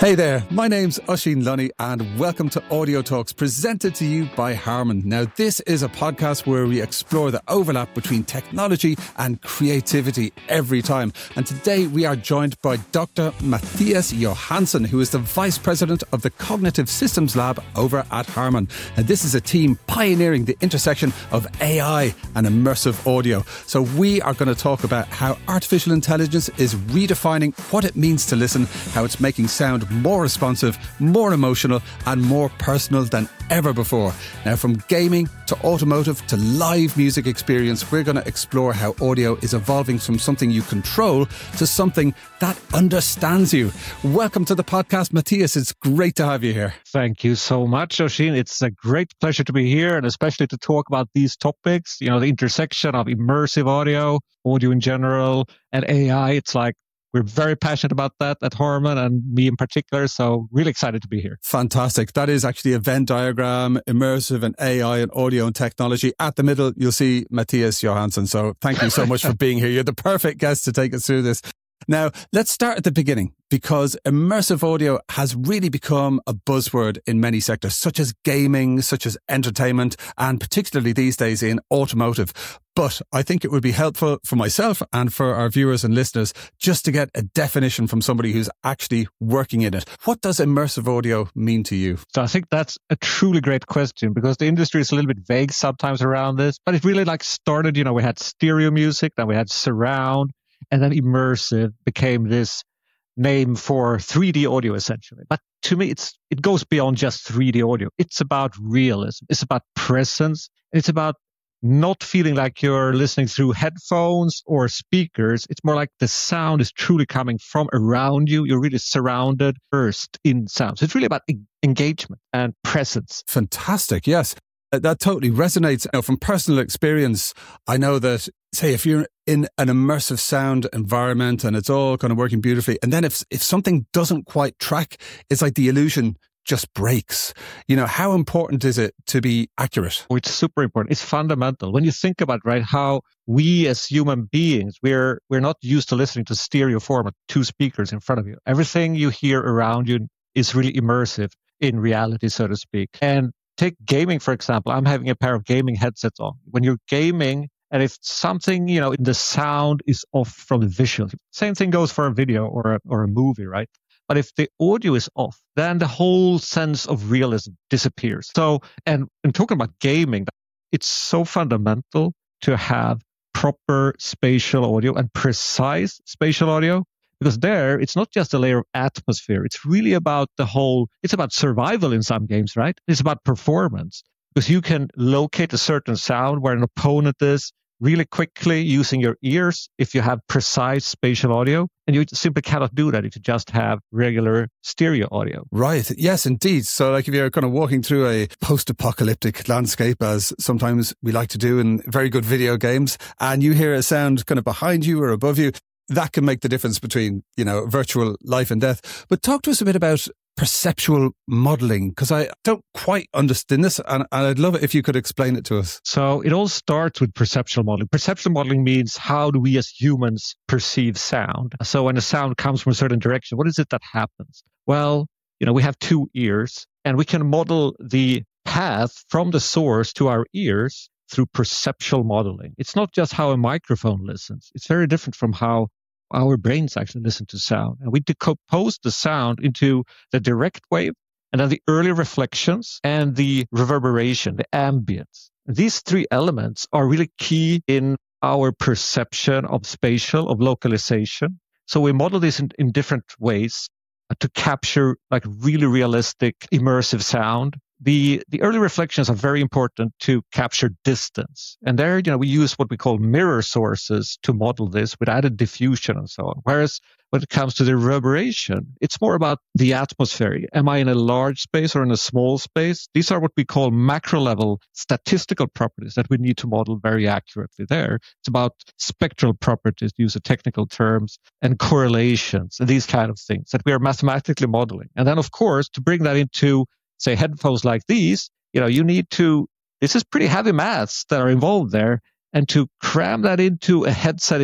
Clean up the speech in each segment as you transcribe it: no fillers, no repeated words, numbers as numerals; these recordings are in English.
Hey there, my name's Oisín Lunny and welcome to Audio Talks presented to you by Harman. Now this is a podcast where we explore the overlap between technology and creativity every time. And today we are joined by Dr. Mattias Johansson, who is the Vice President of the Cognitive Systems Lab over at Harman. And this is a team pioneering the intersection of AI and immersive audio. So we are going to talk about how artificial intelligence is redefining what it means to listen, how it's making sound more responsive, more emotional and more personal than ever before. Now, from gaming to automotive to live music experience, we're going to explore how audio is evolving from something you control to something that understands you. Welcome to the podcast, Mattias. It's great to have you here. Thank you so much, Oisín. It's a great pleasure to be here and especially to talk about these topics, the intersection of immersive audio in general, and AI. It's like we're very passionate about that at Harman and me in particular. So really excited to be here. Fantastic. That is actually a Venn diagram, immersive and AI and audio and technology. At the middle, you'll see Mattias Johansson. So thank you so much for being here. You're the perfect guest to take us through this. Now, let's start at the beginning because immersive audio has really become a buzzword in many sectors, such as gaming, such as entertainment, and particularly these days in automotive. But I think it would be helpful for myself and for our viewers and listeners just to get a definition from somebody who's actually working in it. What does immersive audio mean to you? So I think that's a truly great question because the industry is a little bit vague sometimes around this, but it really started, we had stereo music, then we had surround, and then immersive became this name for 3D audio, essentially. But to me, it goes beyond just 3D audio. It's about realism. It's about presence. It's about not feeling like you're listening through headphones or speakers. It's more like the sound is truly coming from around you. You're really surrounded first in sound. So it's really about engagement and presence. Fantastic. Yes. That totally resonates. From personal experience, I know that, say, if you're in an immersive sound environment and it's all kind of working beautifully, and then if something doesn't quite track, it's like the illusion just breaks. How important is it to be accurate? Oh, it's super important. It's fundamental. When you think about, right, how we as human beings, we're not used to listening to stereo format, two speakers in front of you. Everything you hear around you is really immersive in reality, so to speak. And take gaming, for example. I'm having a pair of gaming headsets on. When you're gaming, and if something, in the sound is off from the visual, same thing goes for a video or a movie, right? But if the audio is off, then the whole sense of realism disappears. So, and talking about gaming, it's so fundamental to have proper spatial audio and precise spatial audio. Because there, it's not just a layer of atmosphere. It's really about it's about survival in some games, right? It's about performance. Because you can locate a certain sound where an opponent is really quickly using your ears if you have precise spatial audio. And you simply cannot do that if you just have regular stereo audio. Right. Yes, indeed. So if you're kind of walking through a post-apocalyptic landscape, as sometimes we like to do in very good video games, and you hear a sound kind of behind you or above you, that can make the difference between, virtual life and death. But talk to us a bit about perceptual modeling, because I don't quite understand this, and I'd love it if you could explain it to us. So it all starts with perceptual modeling. Perceptual modeling means how do we as humans perceive sound? So when a sound comes from a certain direction, what is it that happens? Well, we have two ears, and we can model the path from the source to our ears through perceptual modeling. It's not just how a microphone listens. It's very different from how our brains actually listen to sound. And we decompose the sound into the direct wave, and then the early reflections and the reverberation, the ambience. These three elements are really key in our perception of spatial, of localization. So we model this in different ways to capture really realistic, immersive sound. The early reflections are very important to capture distance. And there, we use what we call mirror sources to model this with added diffusion and so on. Whereas when it comes to the reverberation, it's more about the atmosphere. Am I in a large space or in a small space? These are what we call macro level statistical properties that we need to model very accurately there. It's about spectral properties, to use the technical terms, and correlations and these kind of things that we are mathematically modeling. And then, of course, to bring that into say headphones like these, you need to, this is pretty heavy maths that are involved there. And to cram that into a headset in a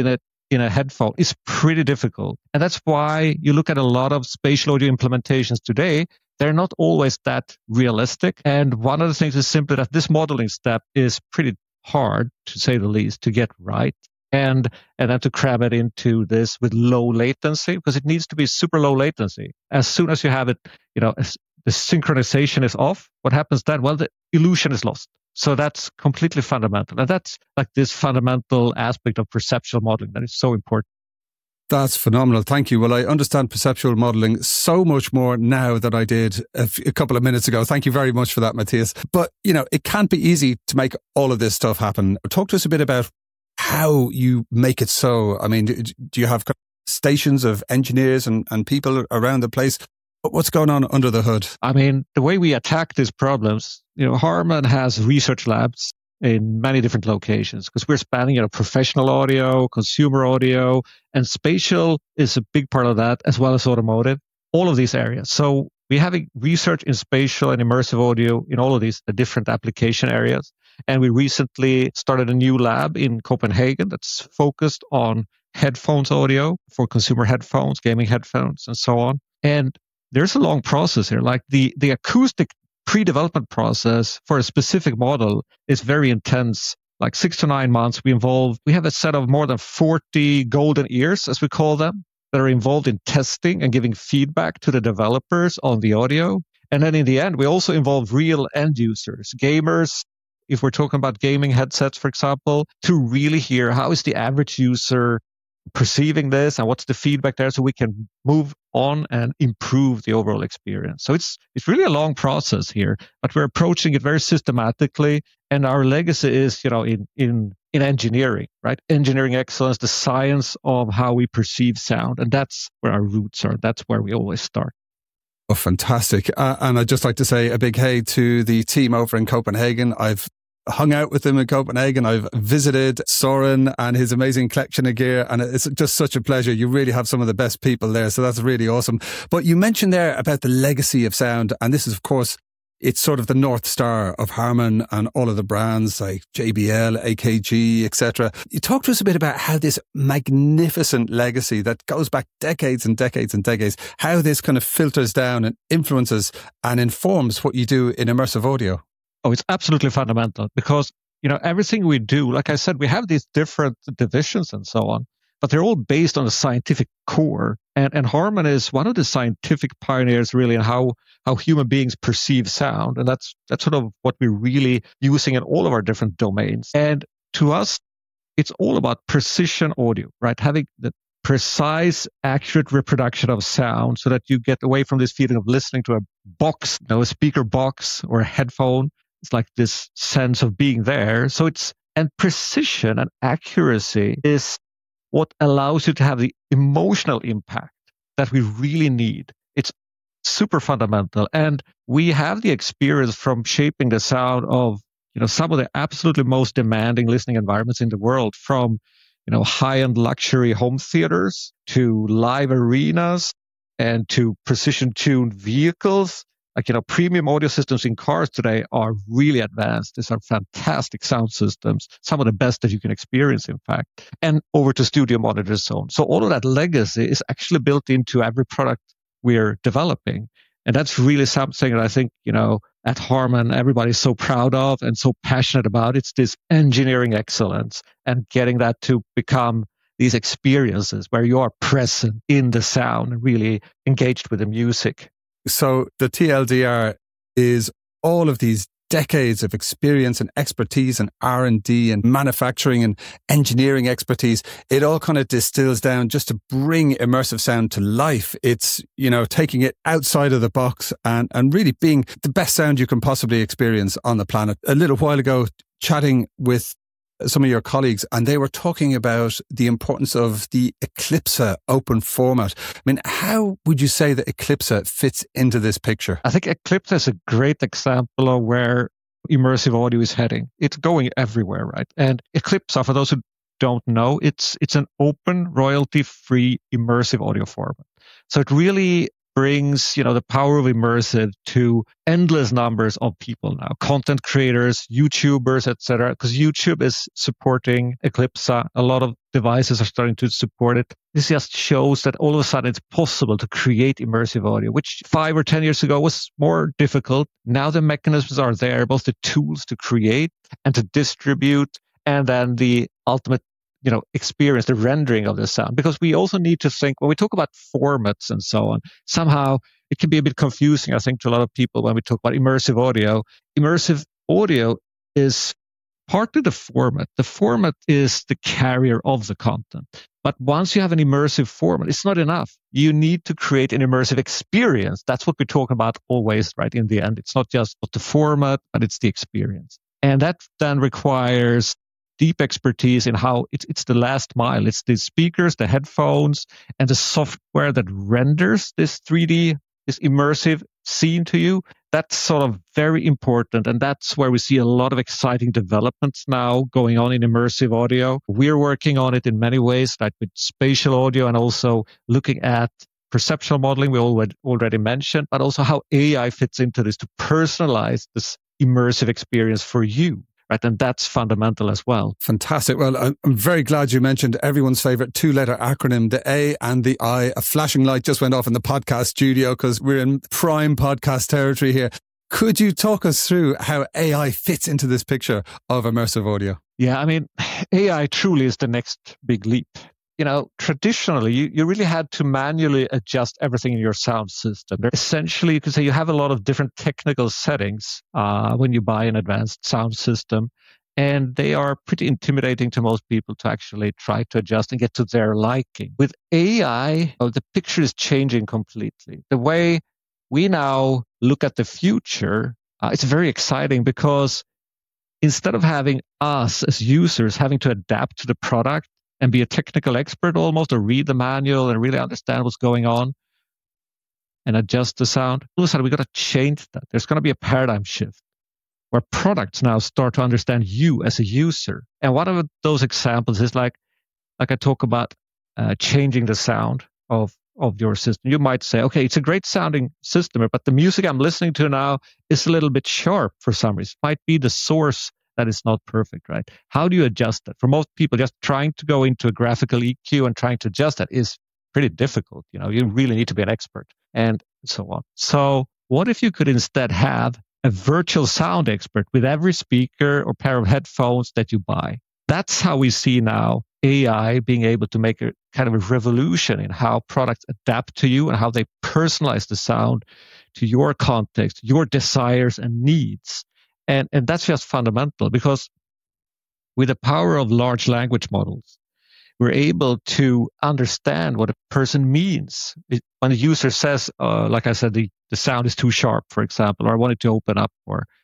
in a headphone is pretty difficult. And that's why you look at a lot of spatial audio implementations today, they're not always that realistic. And one of the things is simply that this modeling step is pretty hard, to say the least, to get right. And then to cram it into this with low latency, because it needs to be super low latency. As soon as you have it, the synchronization is off, what happens then? Well, the illusion is lost. So that's completely fundamental. And that's like this fundamental aspect of perceptual modeling that is so important. That's phenomenal. Thank you. Well, I understand perceptual modeling so much more now than I did a couple of minutes ago. Thank you very much for that, Matthias. But, it can't be easy to make all of this stuff happen. Talk to us a bit about how you make it so. I mean, do you have stations of engineers and people around the place? What's going on under the hood? I mean, the way we attack these problems, Harman has research labs in many different locations because we're spanning, professional audio, consumer audio, and spatial is a big part of that, as well as automotive, all of these areas. So we're having research in spatial and immersive audio in all of these different application areas. And we recently started a new lab in Copenhagen that's focused on headphones audio for consumer headphones, gaming headphones, and so on. And there's a long process here. Like the acoustic pre-development process for a specific model is very intense, like 6 to 9 months. We have a set of more than 40 golden ears, as we call them, that are involved in testing and giving feedback to the developers on the audio. And then in the end, we also involve real end users, gamers, if we're talking about gaming headsets, for example, to really hear how is the average user perceiving this and what's the feedback there, so we can move on and improve the overall experience. So it's really a long process here, but we're approaching it very systematically. And our legacy is, in engineering, right? Engineering excellence, the science of how we perceive sound. And that's where our roots are. That's where we always start. Oh, fantastic. And I'd just like to say a big hey to the team over in Copenhagen. I've hung out with them in Copenhagen. I've visited Soren and his amazing collection of gear, and it's just such a pleasure. You really have some of the best people there, so that's really awesome. But you mentioned there about the legacy of sound, and this is, of course, it's sort of the North Star of Harman and all of the brands like JBL, AKG, etc. You talk to us a bit about how this magnificent legacy that goes back decades and decades and decades, how this kind of filters down and influences and informs what you do in immersive audio. Oh, it's absolutely fundamental because, everything we do, like I said, we have these different divisions and so on, but they're all based on a scientific core. And Harman is one of the scientific pioneers really in how human beings perceive sound. And that's sort of what we're really using in all of our different domains. And to us, it's all about precision audio, right? Having the precise, accurate reproduction of sound so that you get away from this feeling of listening to a box, a speaker box or a headphone. It's like this sense of being there. And precision and accuracy is what allows you to have the emotional impact that we really need. It's super fundamental. And we have the experience from shaping the sound of, some of the absolutely most demanding listening environments in the world, from, high-end luxury home theaters to live arenas and to precision-tuned vehicles. Like, premium audio systems in cars today are really advanced. These are fantastic sound systems, some of the best that you can experience, in fact, and over to studio monitors. So all of that legacy is actually built into every product we're developing. And that's really something that I think, at Harman, everybody's so proud of and so passionate about. It's this engineering excellence and getting that to become these experiences where you are present in the sound and really engaged with the music. So the TLDR is all of these decades of experience and expertise and R&D and manufacturing and engineering expertise. It all kind of distills down just to bring immersive sound to life. It's, taking it outside of the box and really being the best sound you can possibly experience on the planet. A little while ago, chatting with some of your colleagues, and they were talking about the importance of the Eclipsa open format. I mean, how would you say that Eclipsa fits into this picture? I think Eclipsa is a great example of where immersive audio is heading. It's going everywhere, right? And Eclipsa, for those who don't know, it's an open, royalty-free immersive audio format. So it really brings, the power of immersive to endless numbers of people now, content creators, YouTubers, etc. Because YouTube is supporting Eclipse. A lot of devices are starting to support it. This just shows that all of a sudden it's possible to create immersive audio, which 5 or 10 years ago was more difficult. Now the mechanisms are there, both the tools to create and to distribute, and then the ultimate experience, the rendering of the sound. Because we also need to think, when we talk about formats and so on, somehow it can be a bit confusing, I think, to a lot of people when we talk about immersive audio. Immersive audio is partly the format. The format is the carrier of the content. But once you have an immersive format, it's not enough. You need to create an immersive experience. That's what we talk about always, right? In the end, it's not just the format, but it's the experience. And that then requires deep expertise in how it's the last mile. It's the speakers, the headphones, and the software that renders this 3D, this immersive scene to you. That's sort of very important. And that's where we see a lot of exciting developments now going on in immersive audio. We're working on it in many ways, like with spatial audio and also looking at perceptual modeling we already mentioned, but also how AI fits into this to personalize this immersive experience for you. Right, and that's fundamental as well. Fantastic. Well, I'm very glad you mentioned everyone's favorite 2-letter acronym, the A and the I. A flashing light just went off in the podcast studio because we're in prime podcast territory here. Could you talk us through how AI fits into this picture of immersive audio? Yeah, I mean, AI truly is the next big leap. Traditionally, you really had to manually adjust everything in your sound system. Essentially, you could say you have a lot of different technical settings when you buy an advanced sound system, and they are pretty intimidating to most people to actually try to adjust and get to their liking. With AI, the picture is changing completely. The way we now look at the future, it's very exciting because instead of having us as users having to adapt to the product, and be a technical expert almost, or read the manual and really understand what's going on and adjust the sound. All of a sudden, we've got to change that. There's going to be a paradigm shift where products now start to understand you as a user. And one of those examples is like I talk about changing the sound of your system. You might say, okay, it's a great sounding system, but the music I'm listening to now is a little bit sharp for some reason. It might be the source that is not perfect, right? How do you adjust that? For most people, just trying to go into a graphical EQ and trying to adjust that is pretty difficult. You really need to be an expert and so on. So what if you could instead have a virtual sound expert with every speaker or pair of headphones that you buy? That's how we see now AI being able to make a kind of a revolution in how products adapt to you and how they personalize the sound to your context, your desires and needs. And that's just fundamental because with the power of large language models, we're able to understand what a person means. When a user says, like I said, the sound is too sharp, for example, or I want it to open up,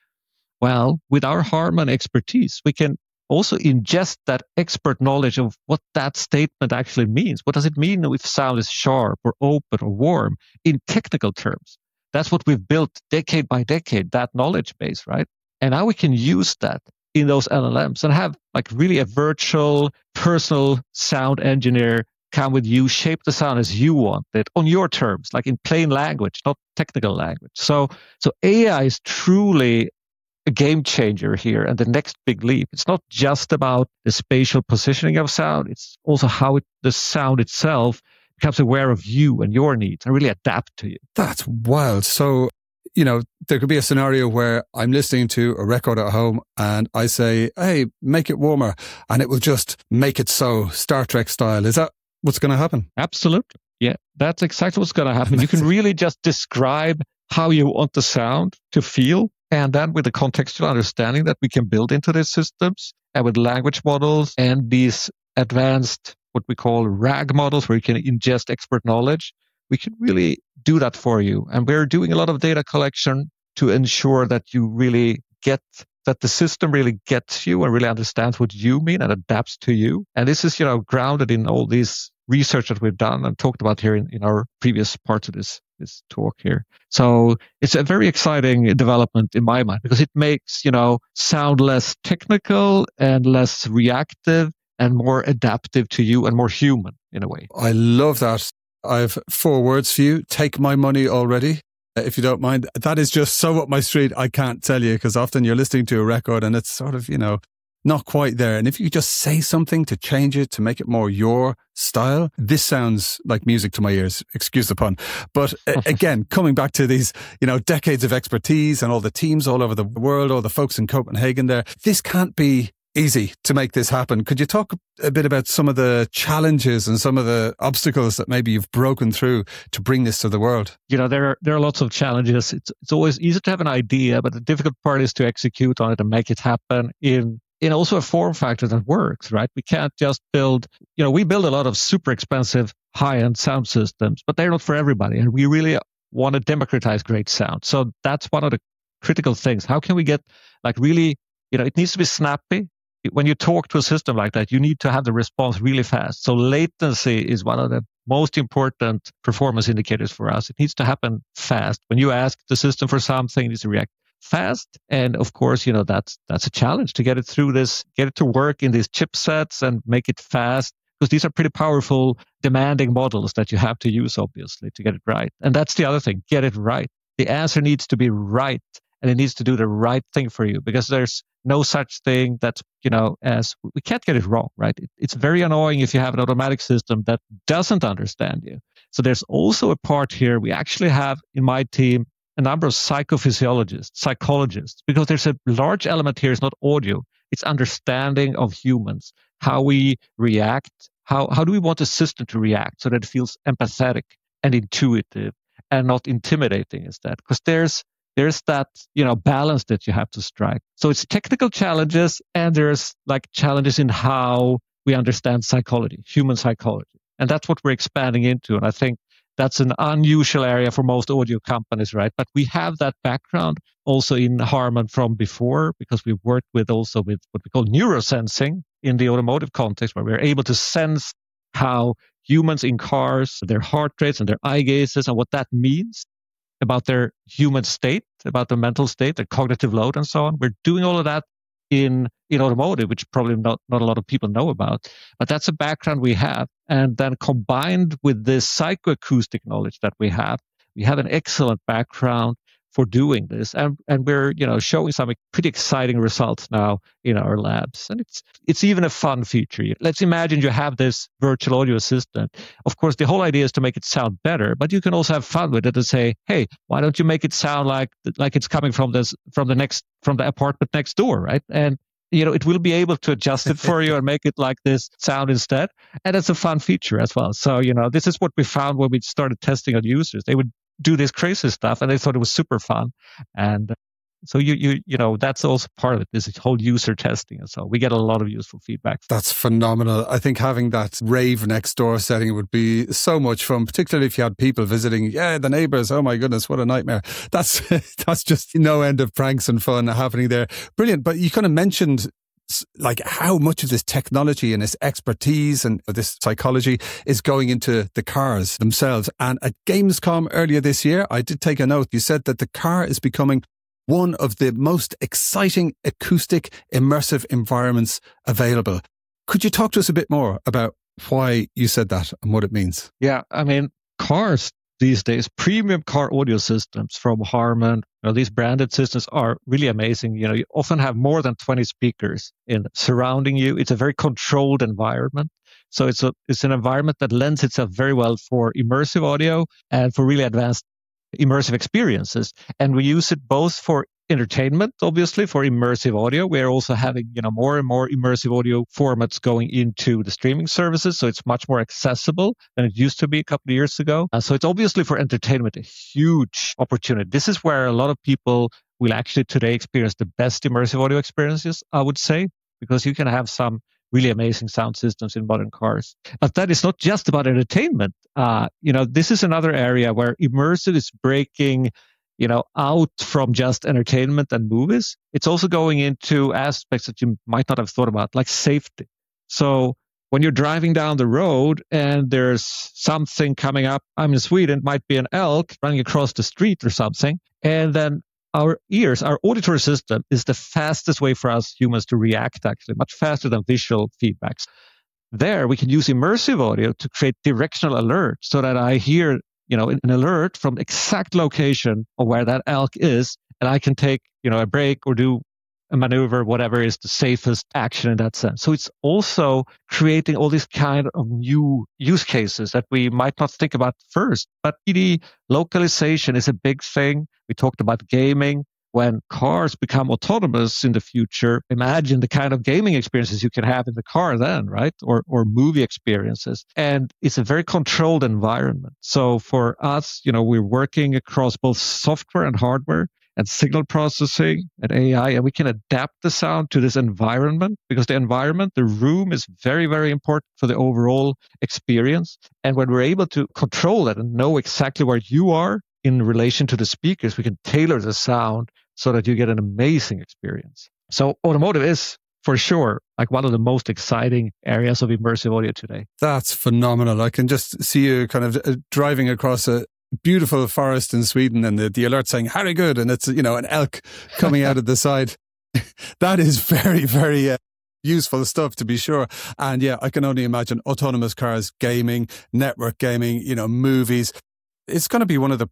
well, with our Harman expertise, we can also ingest that expert knowledge of what that statement actually means. What does it mean if sound is sharp or open or warm in technical terms? That's what we've built decade by decade, that knowledge base, right? And now we can use that in those LLMs and have like really a virtual personal sound engineer come with you, shape the sound as you want it on your terms, like in plain language, not technical language. So AI is truly a game changer here and the next big leap. It's not just about the spatial positioning of sound. It's also how the sound itself becomes aware of you and your needs and really adapt to you. That's wild. So, there could be a scenario where I'm listening to a record at home and I say, hey, make it warmer. And it will just make it so, Star Trek style. Is that what's going to happen? Absolutely. Yeah, that's exactly what's going to happen. You can really just describe how you want the sound to feel. And then with the contextual understanding that we can build into these systems and with language models and these advanced, what we call RAG models, where you can ingest expert knowledge, we can really do that for you. And we're doing a lot of data collection to ensure that you really get that the system really gets you and really understands what you mean and adapts to you. And this is, grounded in all this research that we've done and talked about here in our previous parts of this talk here. So it's a very exciting development in my mind because it makes, sound less technical and less reactive and more adaptive to you and more human in a way. I love that. I have 4 words for you. Take my money already, if you don't mind. That is just so up my street, I can't tell you, because often you're listening to a record and it's sort of, not quite there. And if you just say something to change it, to make it more your style, this sounds like music to my ears. Excuse the pun. But again, coming back to these, decades of expertise and all the teams all over the world, all the folks in Copenhagen there, this can't be easy to make this happen. Could you talk a bit about some of the challenges and some of the obstacles that maybe you've broken through to bring this to the world? There are lots of challenges. It's always easy to have an idea, but the difficult part is to execute on it and make it happen in also a form factor that works, right? We can't just build, we build a lot of super expensive high-end sound systems, but they're not for everybody. And we really want to democratize great sound. So that's one of the critical things. How can we get really, it needs to be snappy. When you talk to a system like that, you need to have the response really fast. So latency is one of the most important performance indicators for us. It needs to happen fast. When you ask the system for something, it needs to react fast. And of course, that's a challenge to get it through this, get it to work in these chipsets and make it fast, because these are pretty powerful, demanding models that you have to use, obviously, to get it right. And that's the other thing, get it right. The answer needs to be right, and it needs to do the right thing for you, because there's no such thing that's, as we can't get it wrong, right? It's very annoying if you have an automatic system that doesn't understand you. So there's also a part here. We actually have in my team a number of psychophysiologists, psychologists, because there's a large element here. It's not audio. It's understanding of humans, how we react. How do we want the system to react so that it feels empathetic and intuitive and not intimidating instead? Because there's that, balance that you have to strike. So it's technical challenges, and there's challenges in how we understand psychology, human psychology. And that's what we're expanding into. And I think that's an unusual area for most audio companies, right? But we have that background also in Harman from before, because we've worked with what we call neurosensing in the automotive context, where we're able to sense how humans in cars, their heart rates and their eye gazes, and what that means about their human state, about their mental state, their cognitive load, and so on. We're doing all of that in automotive, which probably not a lot of people know about. But that's a background we have. And then combined with this psychoacoustic knowledge that we have an excellent background for doing this. And we're, showing some pretty exciting results now in our labs. And it's even a fun feature. Let's imagine you have this virtual audio assistant. Of course, the whole idea is to make it sound better, but you can also have fun with it and say, hey, why don't you make it sound like it's coming from the apartment next door, right? And it will be able to adjust it for you and make it like this sound instead. And it's a fun feature as well. So, this is what we found when we started testing on users. They would do this crazy stuff and they thought it was super fun. And so that's also part of it, this whole user testing. And so we get a lot of useful feedback. That's phenomenal. I think having that rave next door setting would be so much fun, particularly if you had people visiting. Yeah, the neighbours. Oh my goodness, what a nightmare. That's just no end of pranks and fun happening there. Brilliant. But you kind of mentioned how much of this technology and this expertise and this psychology is going into the cars themselves. And at Gamescom earlier this year, I did take a note. You said that the car is becoming one of the most exciting acoustic immersive environments available. Could you talk to us a bit more about why you said that and what it means? Yeah, cars these days, premium car audio systems from Harman, these branded systems are really amazing. You often have more than 20 speakers surrounding you. It's a very controlled environment. So it's an environment that lends itself very well for immersive audio and for really advanced immersive experiences. And we use it both for entertainment, obviously, for immersive audio. We're also having, more and more immersive audio formats going into the streaming services. So it's much more accessible than it used to be a couple of years ago. So it's obviously for entertainment, a huge opportunity. This is where a lot of people will actually today experience the best immersive audio experiences, I would say, because you can have some really amazing sound systems in modern cars. But that is not just about entertainment. This is another area where immersive is breaking out from just entertainment and movies. It's also going into aspects that you might not have thought about, like safety. So when you're driving down the road and there's something coming up, I'm in Sweden, it might be an elk running across the street or something. And then our ears, our auditory system is the fastest way for us humans to react, actually, much faster than visual feedbacks. there we can use immersive audio to create directional alerts so that I hear, an alert from exact location of where that elk is, and I can take, a break or do a maneuver, whatever is the safest action in that sense. So it's also creating all these kind of new use cases that we might not think about first. But 3D localization is a big thing. We talked about gaming. When cars become autonomous in the future, imagine the kind of gaming experiences you can have in the car then, right? Or movie experiences. And it's a very controlled environment. So for us, we're working across both software and hardware and signal processing and AI, and we can adapt the sound to this environment because the environment, the room is very, very important for the overall experience. And when we're able to control that and know exactly where you are in relation to the speakers, we can tailor the sound so that you get an amazing experience. So automotive is for sure like one of the most exciting areas of immersive audio today. That's phenomenal. I can just see you kind of driving across a beautiful forest in Sweden and the alert saying "Harry good," and it's an elk coming out of the side. That is very, very useful stuff, to be sure. And yeah, I can only imagine autonomous cars, gaming, network gaming, movies. It's going to be one of the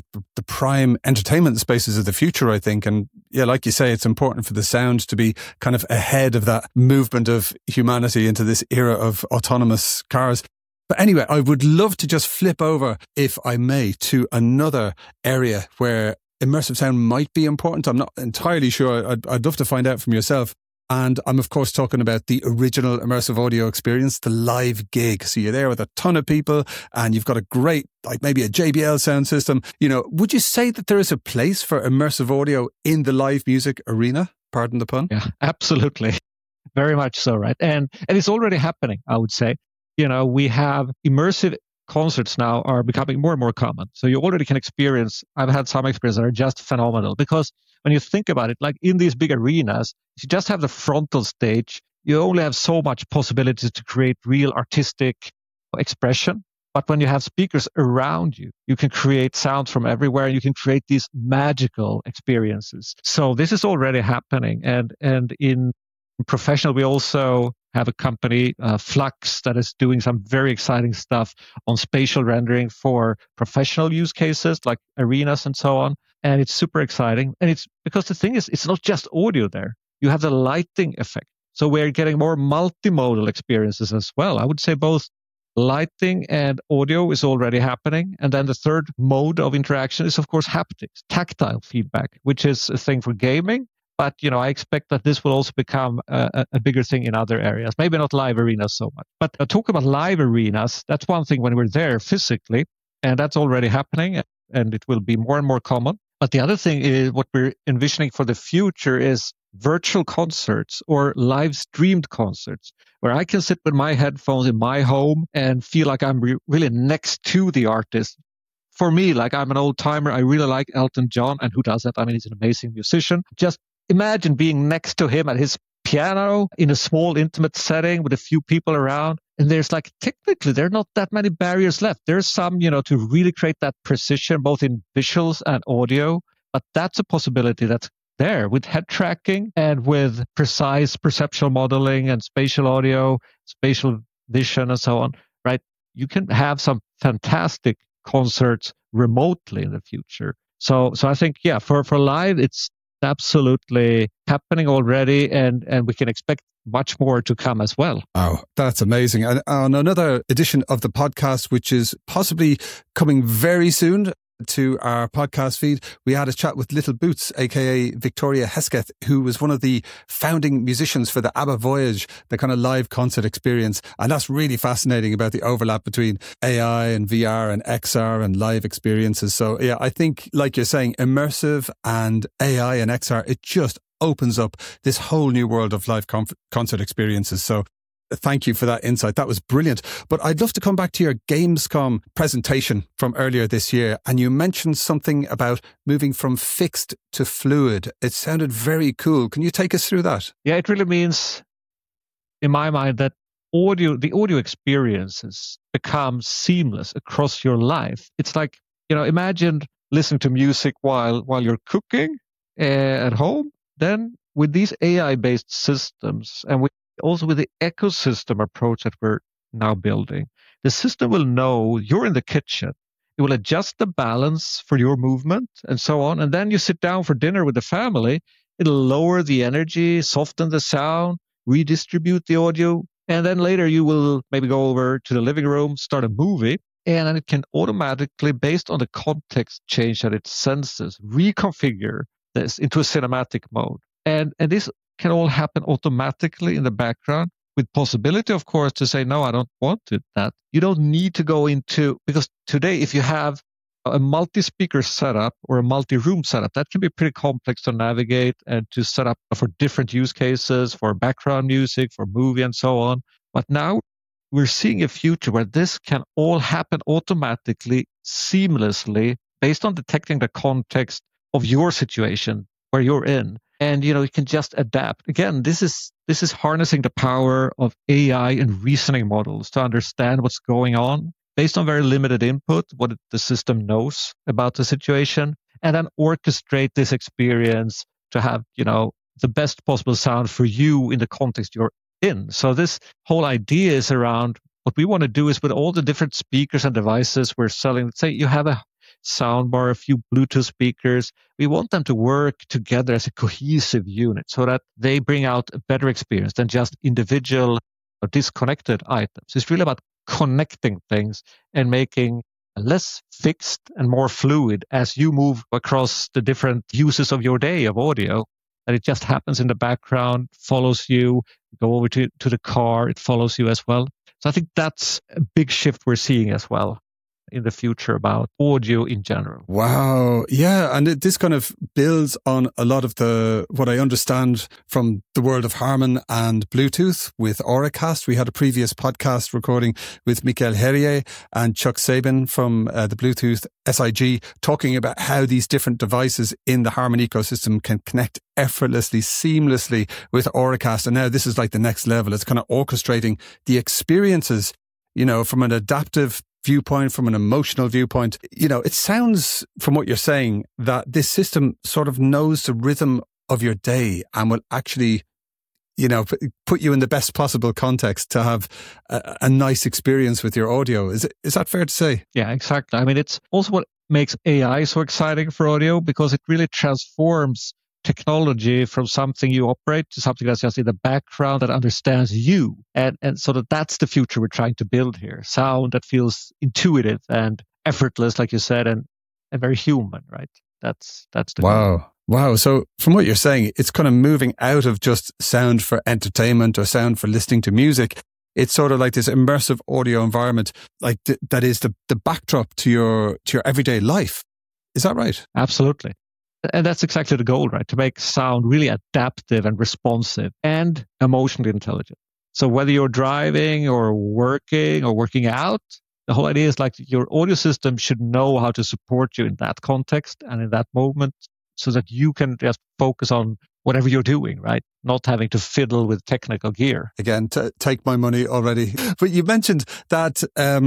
prime entertainment spaces of the future, I think. And yeah, like you say, it's important for the sound to be kind of ahead of that movement of humanity into this era of autonomous cars. But anyway, I would love to just flip over, if I may, to another area where immersive sound might be important. I'm not entirely sure. I'd love to find out from yourself. And I'm, of course, talking about the original immersive audio experience, the live gig. So you're there with a ton of people and you've got a great, maybe a JBL sound system. Would you say that there is a place for immersive audio in the live music arena? Pardon the pun. Yeah, absolutely. Very much so, right? And it's already happening, I would say. We have immersive concerts now are becoming more and more common. So you already can experience, I've had some experiences that are just phenomenal because when you think about it, like in these big arenas, you just have the frontal stage. You only have so much possibilities to create real artistic expression. But when you have speakers around you, you can create sounds from everywhere. You can create these magical experiences. So this is already happening. And in professional, we also have a company, Flux, that is doing some very exciting stuff on spatial rendering for professional use cases like arenas and so on. And it's super exciting. And it's because the thing is, it's not just audio there. You have the lighting effect. So we're getting more multimodal experiences as well. I would say both lighting and audio is already happening. And then the third mode of interaction is, of course, haptics, tactile feedback, which is a thing for gaming. But, I expect that this will also become a bigger thing in other areas. Maybe not live arenas so much. But talk about live arenas, that's one thing when we're there physically, and that's already happening, and it will be more and more common. But the other thing is what we're envisioning for the future is virtual concerts or live streamed concerts, where I can sit with my headphones in my home and feel like I'm really next to the artist. For me, like I'm an old timer, I really like Elton John, and who does that? I mean, he's an amazing musician. Just imagine being next to him at his piano in a small, intimate setting with a few people around. And there's technically, there are not that many barriers left. There's some, to really create that precision, both in visuals and audio. But that's a possibility that's there with head tracking and with precise perceptual modeling and spatial audio, spatial vision and so on, right? You can have some fantastic concerts remotely in the future. So I think, yeah, for live, it's absolutely happening already, and we can expect much more to come as well. Oh, that's amazing. And on another edition of the podcast, which is possibly coming very soon to our podcast feed, we had a chat with Little Boots, aka Victoria Hesketh, who was one of the founding musicians for the ABBA Voyage, the kind of live concert experience. And that's really fascinating about the overlap between AI and VR and XR and live experiences. So yeah, I think, like you're saying, immersive and AI and XR, it just opens up this whole new world of live concert experiences. So thank you for that insight. That was brilliant. But I'd love to come back to your Gamescom presentation from earlier this year. And you mentioned something about moving from fixed to fluid. It sounded very cool. Can you take us through that? Yeah, it really means, in my mind, that the audio experiences become seamless across your life. It's like, imagine listening to music while you're cooking at home. Then with these AI-based systems and with also with the ecosystem approach that we're now building, the system will know you're in the kitchen. It will adjust the balance for your movement and so on. And then you sit down for dinner with the family. It'll lower the energy, soften the sound, redistribute the audio. And then later you will maybe go over to the living room, start a movie. And then it can automatically, based on the context change that it senses, reconfigure this into a cinematic mode. And this can all happen automatically in the background, with possibility, of course, to say, no, I don't want that. You don't need to go into, because today, if you have a multi-speaker setup or a multi-room setup, that can be pretty complex to navigate and to set up for different use cases, for background music, for movie, and so on. But now we're seeing a future where this can all happen automatically, seamlessly, based on detecting the context of your situation where you're in. And, you can just adapt. Again, this is harnessing the power of AI and reasoning models to understand what's going on based on very limited input, what the system knows about the situation, and then orchestrate this experience to have, the best possible sound for you in the context you're in. So this whole idea is around what we want to do is with all the different speakers and devices we're selling. Let's say you have a soundbar, a few Bluetooth speakers. We want them to work together as a cohesive unit so that they bring out a better experience than just individual or disconnected items. It's really about connecting things and making less fixed and more fluid as you move across the different uses of your day of audio. And it just happens in the background, follows you, go over to the car, it follows you as well. So I think that's a big shift we're seeing as well in the future about audio in general. Wow. Yeah. And this kind of builds on a lot of what I understand from the world of Harman and Bluetooth with Auracast. We had a previous podcast recording with Michael Herrier and Chuck Sabin from the Bluetooth SIG talking about how these different devices in the Harman ecosystem can connect effortlessly, seamlessly with Auracast. And now this is like the next level. It's kind of orchestrating the experiences, from an adaptive viewpoint, from an emotional viewpoint. It sounds from what you're saying that this system sort of knows the rhythm of your day and will actually, put you in the best possible context to have a nice experience with your audio. Is that fair to say? Yeah, exactly. I mean, it's also what makes AI so exciting for audio, because it really transforms technology from something you operate to something that's just in the background that understands you. And so that's the future we're trying to build here. Sound that feels intuitive and effortless, like you said, and very human, right? That's the goal. Wow. So from what you're saying, it's kind of moving out of just sound for entertainment or sound for listening to music. It's sort of like this immersive audio environment, like that is the backdrop to your everyday life. Is that right? Absolutely. And that's exactly the goal, right? To make sound really adaptive and responsive and emotionally intelligent. So whether you're driving or working out, the whole idea is like your audio system should know how to support you in that context and in that moment so that you can just focus on whatever you're doing, right? Not having to fiddle with technical gear. Again, take my money already. But you mentioned that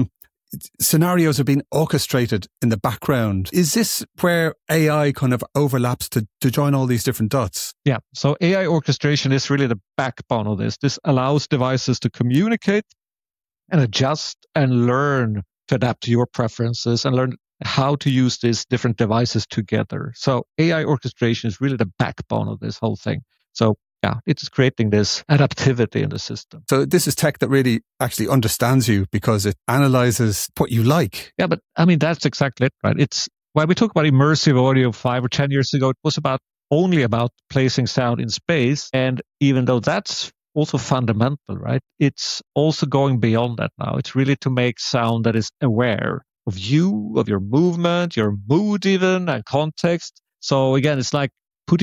scenarios are being orchestrated in the background. Is this where AI kind of overlaps to join all these different dots? Yeah. So AI orchestration is really the backbone of this. This allows devices to communicate and adjust and learn to adapt to your preferences and learn how to use these different devices together. So AI orchestration is really the backbone of this whole thing. So yeah, it's creating this adaptivity in the system. So this is tech that really actually understands you because it analyzes what you like. Yeah, but I mean, that's exactly it, right? It's when we talk about immersive audio 5 or 10 years ago, it was only about placing sound in space. And even though that's also fundamental, right? It's also going beyond that now. It's really to make sound that is aware of you, of your movement, your mood even, and context. So again, it's like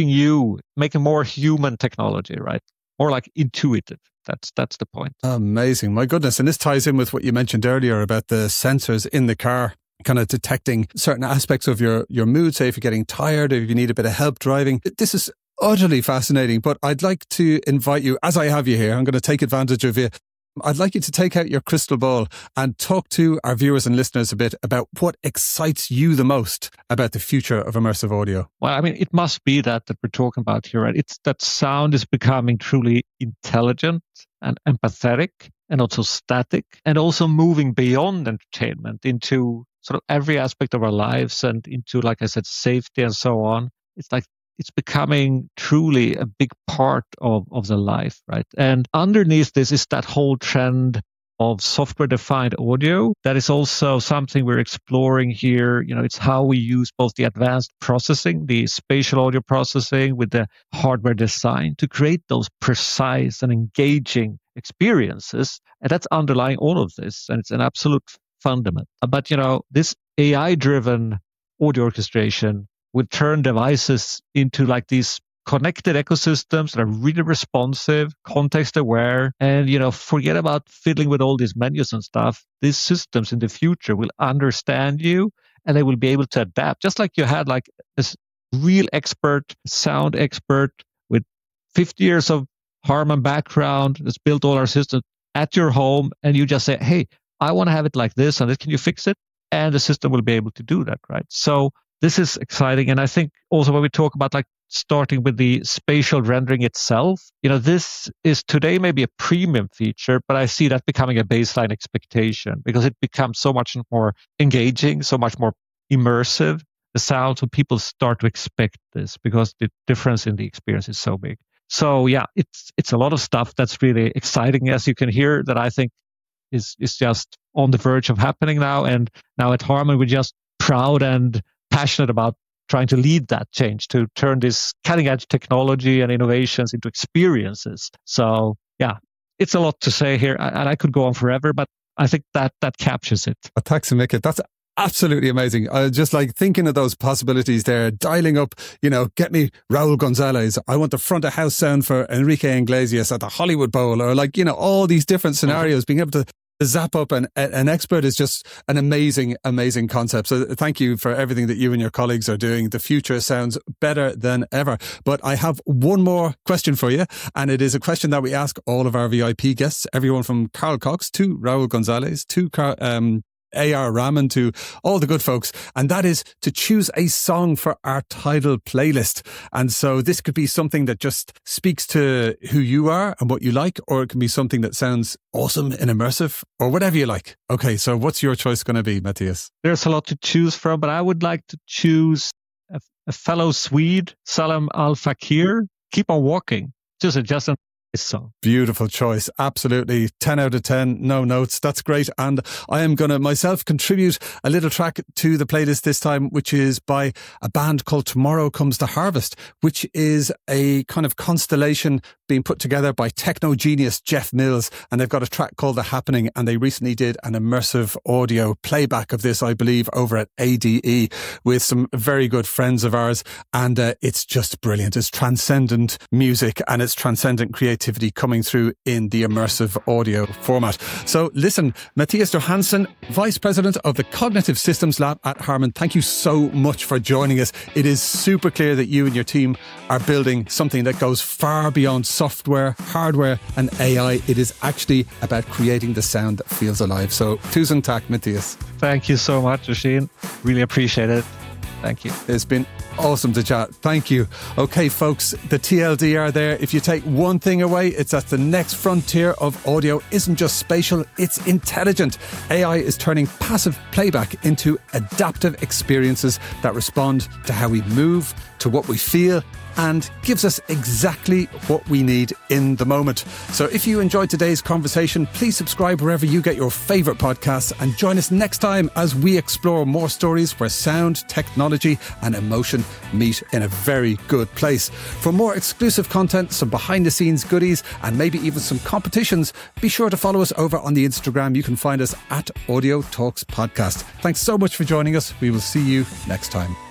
making more human technology, right? More like intuitive. That's the point. Amazing. My goodness. And this ties in with what you mentioned earlier about the sensors in the car, kind of detecting certain aspects of your mood, say if you're getting tired, or if you need a bit of help driving. This is utterly fascinating, but I'd like to invite you, as I have you here, I'm going to take advantage of you. I'd like you to take out your crystal ball and talk to our viewers and listeners a bit about what excites you the most about the future of immersive audio. Well, I mean, it must be that we're talking about here, right? It's that sound is becoming truly intelligent and empathetic and also static, and also moving beyond entertainment into sort of every aspect of our lives and into, like I said, safety and so on. It's like it's becoming truly a big part of the life, right? And underneath this is that whole trend of software-defined audio. That is also something we're exploring here. It's how we use both the advanced processing, the spatial audio processing with the hardware design to create those precise and engaging experiences. And that's underlying all of this. And it's an absolute fundament. But, this AI-driven audio orchestration will turn devices into like these connected ecosystems that are really responsive, context aware, and, forget about fiddling with all these menus and stuff. These systems in the future will understand you and they will be able to adapt. Just like you had like this real expert, sound expert with 50 years of Harman background that's built all our systems at your home, and you just say, hey, I want to have it like this, and can you fix it? And the system will be able to do that, right? So this is exciting. And I think also when we talk about like starting with the spatial rendering itself, this is today maybe a premium feature, but I see that becoming a baseline expectation because it becomes so much more engaging, so much more immersive, the sound. So people start to expect this because the difference in the experience is so big. So yeah, it's a lot of stuff that's really exciting, as you can hear, that I think is just on the verge of happening now. And now at Harman, we're just proud and passionate about trying to lead that change to turn this cutting edge technology and innovations into experiences. So yeah, it's a lot to say here, and I could go on forever, but I think that captures it. Thanks, Mikkel. That's absolutely amazing. Just like thinking of those possibilities there, dialing up, get me Raul Gonzalez. I want the front of house sound for Enrique Iglesias at the Hollywood Bowl, or like, all these different scenarios, being able to zap up an expert is just an amazing, amazing concept. So thank you for everything that you and your colleagues are doing. The future sounds better than ever. But I have one more question for you. And it is a question that we ask all of our VIP guests, everyone from Carl Cox to Raul Gonzalez to A.R. Rahman to all the good folks, and that is to choose a song for our title playlist. And so this could be something that just speaks to who you are and what you like, or it can be something that sounds awesome and immersive, or whatever you like. Okay, so what's your choice going to be, Matthias? There's a lot to choose from, but I would like to choose a fellow Swede, Salam Al Fakir, Keep on Walking. Just a song. Beautiful choice. Absolutely. 10 out of 10. No notes. That's great. And I am going to myself contribute a little track to the playlist this time, which is by a band called Tomorrow Comes the Harvest, which is a kind of constellation being put together by techno genius Jeff Mills. And they've got a track called The Happening. And they recently did an immersive audio playback of this, I believe, over at ADE with some very good friends of ours. And it's just brilliant. It's transcendent music and it's transcendent creativity coming through in the immersive audio format. So listen, Matthias Johansson, Vice President of the Cognitive Systems Lab at Harman, thank you so much for joining us. It is super clear that you and your team are building something that goes far beyond software, hardware and AI. It is actually about creating the sound that feels alive. So tusen tack, Matthias. Thank you so much, Oisin. Really appreciate it. Thank you. It's been awesome to chat. Thank you. Okay, folks, the TLDR there. If you take one thing away, it's that the next frontier of audio isn't just spatial, it's intelligent. AI is turning passive playback into adaptive experiences that respond to how we move, to what we feel, and gives us exactly what we need in the moment. So if you enjoyed today's conversation, please subscribe wherever you get your favourite podcasts and join us next time as we explore more stories where sound, technology and emotion meet in a very good place. For more exclusive content, some behind the scenes goodies and maybe even some competitions, be sure to follow us over on the Instagram. You can find us at Audio Talks Podcast. Thanks so much for joining us. We will see you next time.